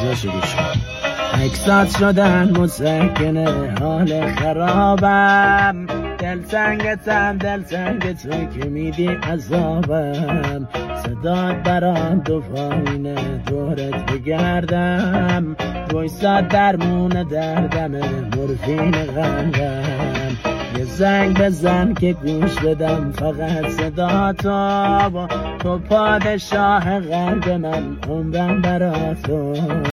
جاشو گوش کن. اکسات شدن مسکنه حال خرابم، دل سنگتم دل سنگ توی که میدی عذابم، صدات برام تو پایینه دورت بگردم، وایساد درمون دردمه مورفین غمغم، یه زنگ بزن که گوش بدم فقط صدا تو پادشاه قلب من عمرم برا تو.